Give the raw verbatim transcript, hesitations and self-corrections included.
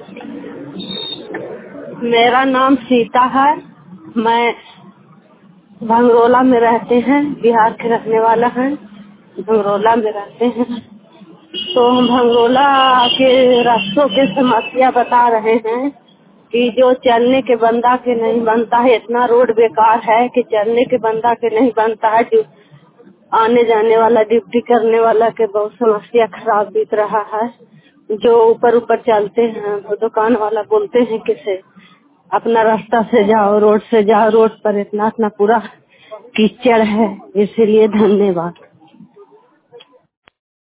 मेरा नाम सीता है। मैं भंगरोला में रहते हैं, बिहार के रहने वाला हैं। भंगरोला में रहते हैं। तो हम भंगरोला के रास्तों के समस्या बता रहे हैं कि जो चलने के बंदा के नहीं बनता है, इतना रोड बेकार है कि चलने के बंदा के नहीं बनता है। जो आने जाने वाला, ड्यूटी करने वाला के बहुत समस्या खराब बीत रहा है। जो ऊपर ऊपर चलते हैं वो दुकान वाला बोलते हैं कि से अपना रास्ता से जाओ, रोड से जाओ। रोड पर इतना इतना पूरा कीचड़ है। इसीलिए धन्यवाद।